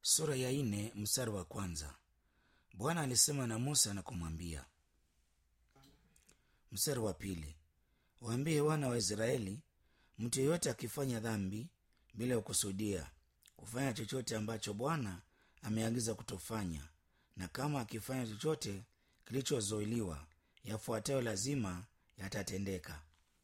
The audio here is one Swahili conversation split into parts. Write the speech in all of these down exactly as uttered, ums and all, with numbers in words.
Sura ya nne mstari wa kwanza. Bwana alisema na Musa na kumwambia. Mstari wa pili. Waambie wana wa Israeli, mtu yeyote akifanya dhambi bila kukusudia kufanya chochote ambacho Bwana ameagiza kutofanya, na kama akifanya chochote kilichozuiliwa, yafuatayo lazima yatatendeka.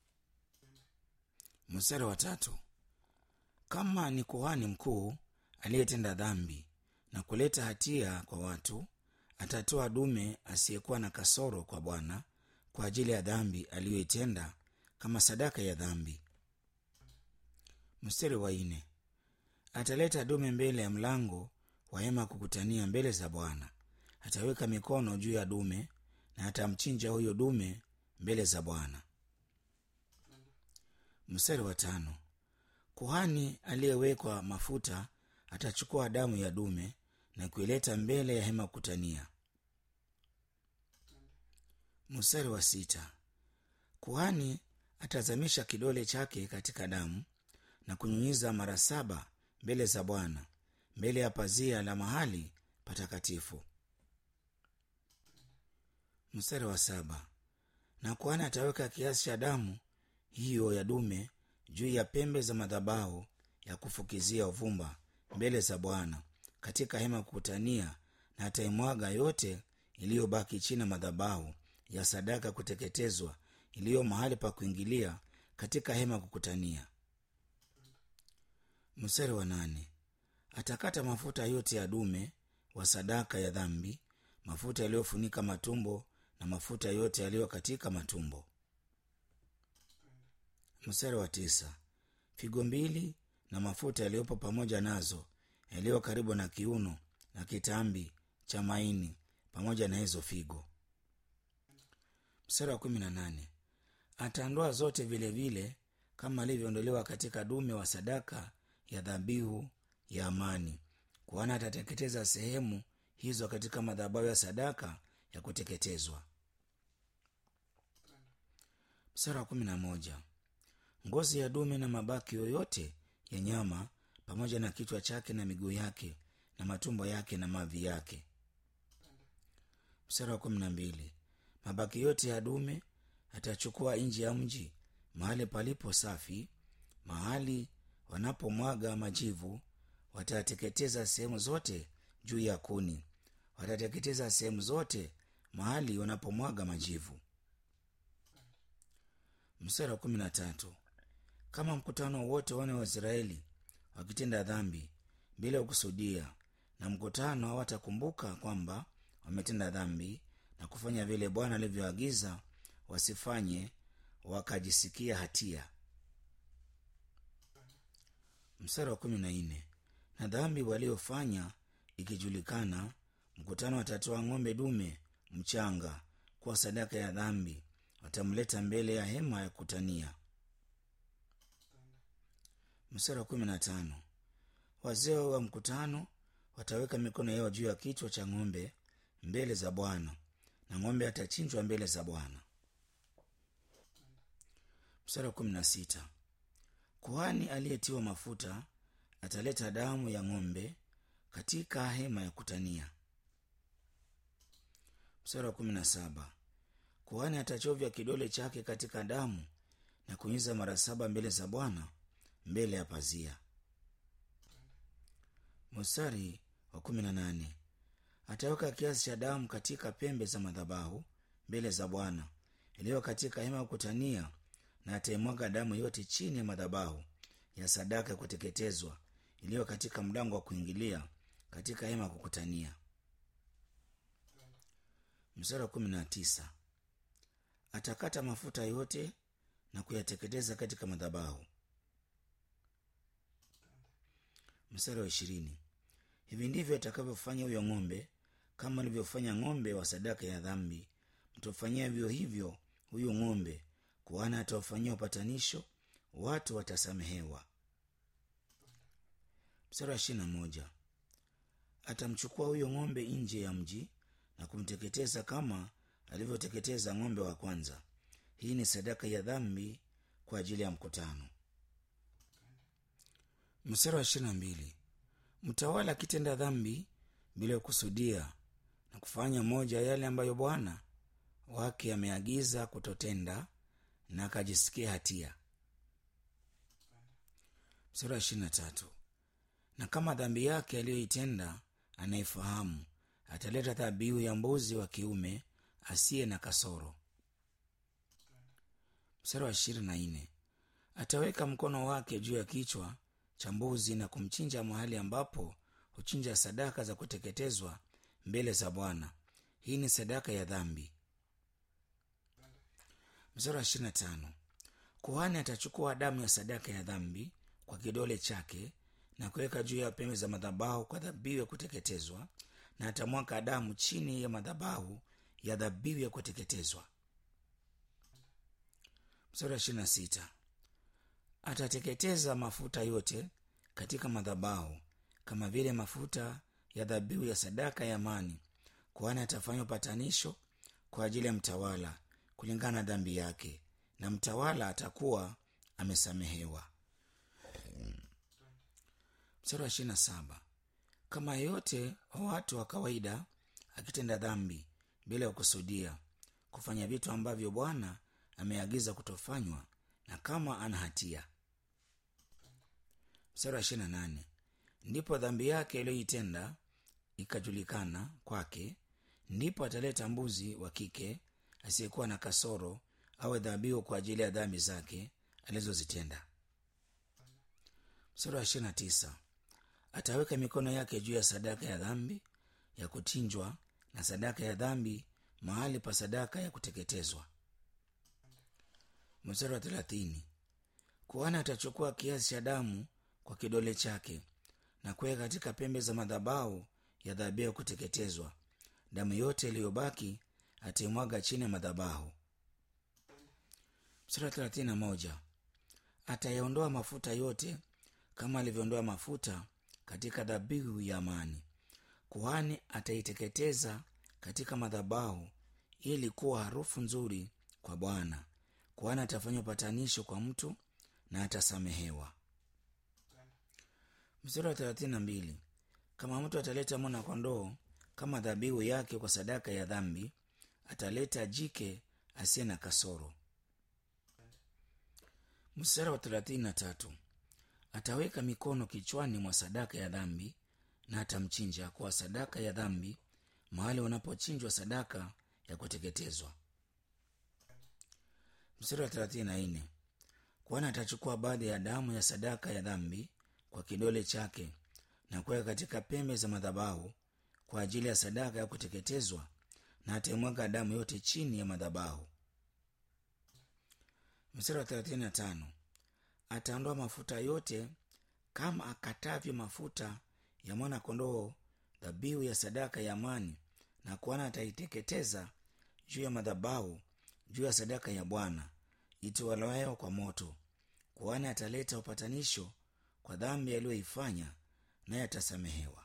Mstari wa tatu. Kama ni kuhani mkuu aliyetenda dhambi na kuleta hatia kwa watu, atatoa dume asiyekuwa na kasoro kwa Bwana kwa ajili ya dhambi aliyoitenda kama sadaka ya dhambi. Mstari wa nne. Ataleta dume mbele ya mlango wa hema kukutania mbele za Bwana. Ataweka mikono juu ya dume na atamchinja huyo dume mbele za Bwana. Mstari wa tano. Kuhani aliyewekwa mafuta atachukua damu ya dume na kuileta mbele ya hema kutania. Mstari wa sita. Kuhani atazamisha kidole chake katika damu na kunyunyiza mara saba mbele za Bwana, mbele ya pazia la mahali patakatifu. Mstari wa saba. Na kuhani ataweka kiasi cha damu hiyo ya dume juu ya pembe za madhabahu ya kufukizia uvumba mbele za Bwana katika hema kukutania, na ataimwaga yote iliyobaki chini ya madhabahu ya sadaka kuteketezwa iliyo mahali pa kuingilia katika hema kukutania. Mstari wa nane. Atakata mafuta yote ya dume wa sadaka ya dhambi, mafuta yaliyofunika matumbo na mafuta yote yaliyo katika matumbo. Mstari wa tisa. Figo mbili na mafuta yaliyopo pamoja nazo yaliyo karibu na kiuno na kitambi cha maini pamoja na hizo figo. Mstari wa kumi na nane. Ataondoa zote vile vile kama alivyoondolewa katika dume wa sadaka ya dhabihu ya amani. Kuhani atateketeza sehemu hizo katika madhabahu ya sadaka ya kuteketezwa. Mstari wa kumi na moja. Ngozi ya dume na mabaki yoyote ya nyama pamoja na kichwa chake na miguu yake na matumbo yake na mavi yake. Mstari wa kumi na mbili. Mabaki yote ya dume atachukua nje ya mji, mahali palipo safi, mahali wanapomwaga majivu. Watateketeza sehemu zote juu ya kuni, watateketeza sehemu zote mahali wanapomwaga majivu. Mstari wa kumi na tatu. Kama mkutano wote wana wa Israeli wakitenda dhambi bila kukusudia, na mkutano hawatakumbuka kwamba wametenda dhambi na kufanya vile Bwana alivyoagiza wasifanye, wakajisikia hatia. Mstari wa kumi na nne. Na dhambi waliofanya ikijulikana, mkutano watatoa ng'ombe dume mchanga kwa sadaka ya dhambi, watamleta mbele ya hema ya kutania. Mstari wa kumi na tano. Wazee wa mkutano wataweka mikono yao juu ya kichwa cha ng'ombe mbele za Bwana, na ng'ombe atachinjwa mbele za Bwana. Mstari wa kumi na sita. Kuhani aliyetiwa mafuta ataleta damu ya ng'ombe katika hema ya kutania. Mstari wa kumi na saba. Kuhani atachovya kidole chake katika damu na kunyunyiza mara saba mbele za Bwana, mbele ya pazia. Mstari wa kumi na nane. Ataweka kiasi cha damu katika pembe za madhabahu mbele za Bwana iliyo katika hema ya kukutania, na ataimwaga damu yote chini ya madhabahu ya sadaka ya kuteketezwa iliyo katika mlango wa kuingilia katika hema ya kukutania. Mstari wa kumi na tisa. Atakata mafuta yote na kuyateketeza katika madhabahu. Mstari wa ishirini. Hivi ndivyo atakavyofanya huyo ng'ombe, kama alivyofanya ng'ombe wa sadaka ya dhambi, mtofanyia vivyo hivyo huyo ng'ombe. Kuhani atawafanyia upatanisho, watu watasamehewa. Mstari wa ishirini na moja. Atamchukua huyo ng'ombe nje ya mji na kumteketeza kama alivyoteketeza ng'ombe wa kwanza. Hii ni sadaka ya dhambi kwa ajili ya mkutano. Mstari wa ishirini na mbili. Mtawala akitenda dhambi bila kusudia na kufanya moja yale ambayo bwana wake ameagiza kutotenda na akajisikia hatia. Sura ishirini na tatu. Na kama dhambi yake aliyoitenda anaifahamu, ataleta dhabihu ya mbuzi wa kiume asiye na kasoro. Sura ishirini na nne. Ataweka mkono wake juu ya kichwa cha mbuzi na kumchinja mahali ambapo huchinja sadaka za kuteketezwa mbele za Bwana. Hii ni sadaka ya dhambi. Mstari wa ishirini na tano. Kuhani atachukua damu ya sadaka ya dhambi kwa kidole chake na kuweka juu ya pembe za madhabahu kwa dhabihu ya kuteketezwa, na atamwaga damu chini ya madhabahu ya dhabihu ya kuteketezwa. Mstari wa ishirini na sita. Atateketeza mafuta yote katika madhabahu kama vile mafuta ya dhabihu ya sadaka ya amani. Kuhani atafanya upatanisho kwa ajili ya mtawala kulingana na dhambi yake, na mtawala atakuwa amesamehewa. Mstari wa ishirini na saba. Kama yeyote wa watu wa kawaida akitenda dhambi bila kukusudia kufanya vitu ambavyo Bwana ameagiza kutofanywa, na kama ana hatia. Mstari wa ishirini na nane. Ndipo dhambi yake iliyoitenda ikajulikana kwake, ndipo ataleta mbuzi wa kike asiyekuwa na kasoro awe dhabihu kwa ajili ya dhambi zake alizozitenda. Mstari wa ishirini na tisa. Ataweka mikono yake juu ya sadaka ya dhambi ya kuchinjwa na sadaka ya dhambi mahali pa sadaka ya kuteketezwa. Mstari wa thelathini. Kuhani atachukua kiasi cha damu kwa kidole chake na kuweka katika pembe za madhabahu ya dhabihu ya kuteketezwa. Damu yote iliyobaki ataimwaga chini ya madhabahu. Mstari wa thelathini na moja. Atayaondoa mafuta yote kama alivyoondoa mafuta katika dhabihu ya amani. Kuhani ataiteketeza katika madhabahu ili kuwa harufu nzuri kwa Bwana. Kuhani atafanya upatanisho kwa mtu na atasamehewa. Mstari wa thelathini na mbili. Kama mtu ataleta mwana kondoo kama dhabihu yake kwa sadaka ya dhambi, ataleta jike asiye na kasoro. Mstari wa thelathini na tatu. Ataweka mikono kichwani mwa sadaka ya dhambi na atamchinja kwa sadaka ya dhambi mahali wanapochinjwa sadaka ya kuteketezwa. Mstari wa thelathini na nne. Kuhani atachukua baadhi ya damu ya sadaka ya dhambi kwa kidole chake na kuweka katika pembe za madhabahu kwa ajili ya sadaka ya kuteketezwa, na atamwaga damu yote chini ya madhabahu. Mstari wa thelathini na tano. Ataondoa mafuta yote kama akatavyo mafuta ya mwana kondoo dhabihu ya sadaka ya amani, na kuhani ataiteketeza juu ya madhabahu juu ya sadaka ya Bwana itolewayo kwa moto. Kuhani ataleta upatanisho kwa dhambi aliyoifanya, naye atasamehewa.